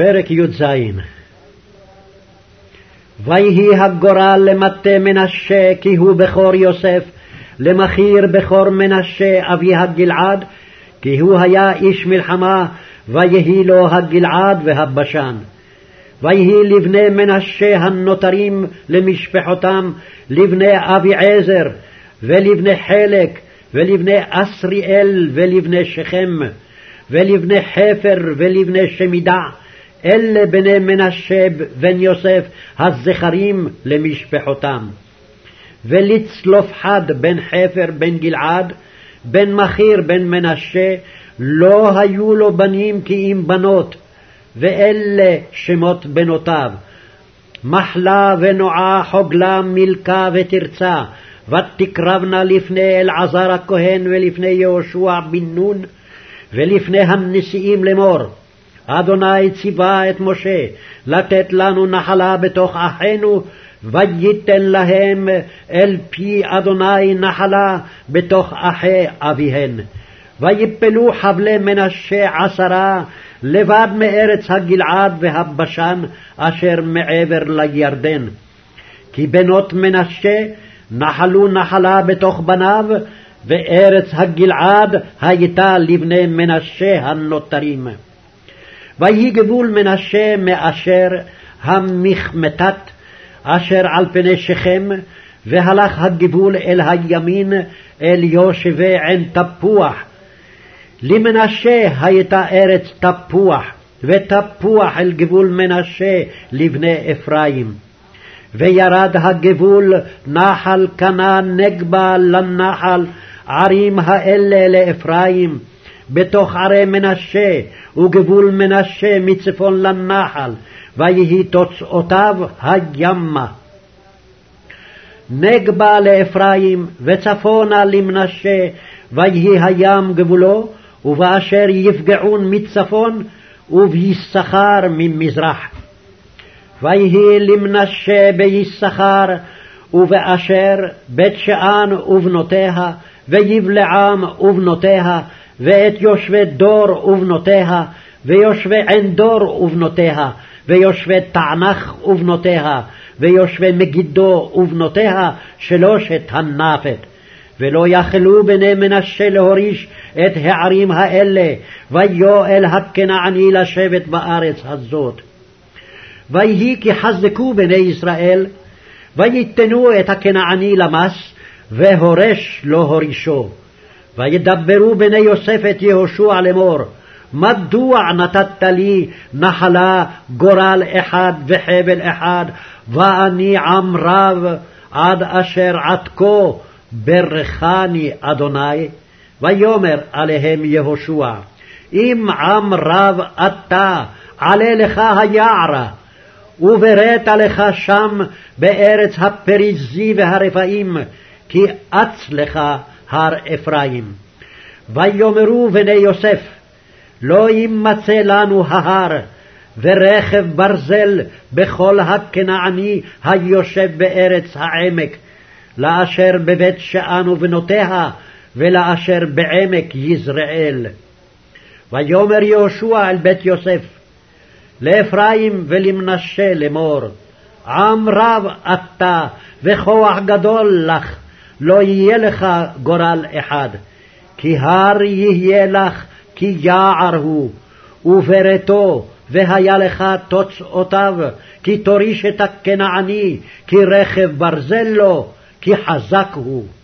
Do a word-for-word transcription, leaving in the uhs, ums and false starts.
פרק י"ז. ויהי הגורל למטה מנשה כי הוא בכור יוסף, למחיר בכור מנשה אבי הגלעד, כי הוא היה איש מלחמה, ויהי לו הגלעד והבשן. ויהי לבני מנשה הנותרים למשפחותם, לבני אביעזר ולבני חלק ולבני אסריאל ולבני שכם ולבני חפר ולבני שמידע, אלה בני מנשה בן יוסף הזכרים למשפחותם. ולצלופחד בן חפר בן גלעד בן מחיר בן מנשה לא היו לו בנים כי אם בנות, ואלה שמות בנותיו: מחלה ונועה, חוגלה, מילכה ותרצה, ותקרבנה לפני אלעזר הכהן ולפני יהושע בן נון ולפני הנשיאים לאמור: אדוני ציווה את משה לתת לנו נחלה בתוך אחינו, וייתן להם אל פי אדוני נחלה בתוך אחי אביהן. ויפלו חבלי מנשה עשרה לבד מארץ הגלעד והבשן אשר מעבר לירדן, כי בנות מנשה נחלו נחלה בתוך בניו, וארץ הגלעד הייתה לבני מנשה הנותרים. ויהי גבול מנשה מאשר המחמתת אשר על פני שכם, והלך הגבול אל הימין אל יושבי עין תפוח. למנשה הייתה ארץ תפוח, ותפוח אל גבול מנשה לבני אפרים. וירד הגבול נחל קנה נגבה לנחל, ערים האלה לאפרים בתוך ערי מנשה, וגבול מנשה מצפון לנחל, ויהי תוצאותיו הימה. נגבה לאפרים וצפונה למנשה, ויהי הים גבולו, ובאשר יפגעון מצפון, וביששכר ממזרח. ויהי למנשה ביששכר ובאשר בית שאן ובנותיה, ויבלעם ובנותיה, ואת יושבי דור ובנותיה, ויושבי עין דור ובנותיה, ויושבי תענך ובנותיה, ויושבי מגידו ובנותיה, שלושת הנפת. ולא יכלו בני מנשה להוריש את הערים האלה, ויואל הכנעני לשבת בארץ הזאת. ויהי כי חזקו בני ישראל, ויתנו את הכנעני למס, והורש לא הורישו. וידברו בני יוסף את יהושע לאמור: מדוע נתת לי נחלה גורל אחד וחבל אחד, ואני עם רב עד אשר עד כה ברכני אדוני? ויאמר עליהם יהושע: אם עם רב אתה, עלה לך היערה, ובראת לך שם בארץ הפריזי והרפאים, כי אץ לך הר אפרים. ויאמרו בני יוסף: לא ימצא לנו ההר, ורכב ברזל בכל הכנעני היושב בארץ העמק, לאשר בבית שאן ובנותיה, ולאשר בעמק יזרעאל. ויאמר יהושע אל בית יוסף: לאפרים ולמנשה לאמור: עם רב אתה וכוח גדול לך, לא יהיה לך גורל אחד, כי הר יהיה לך כי יער הוא, וברתו והיה לך תוצאותיו, כי תוריש את הכנעני, כי רכב ברזל לו, כי חזק הוא.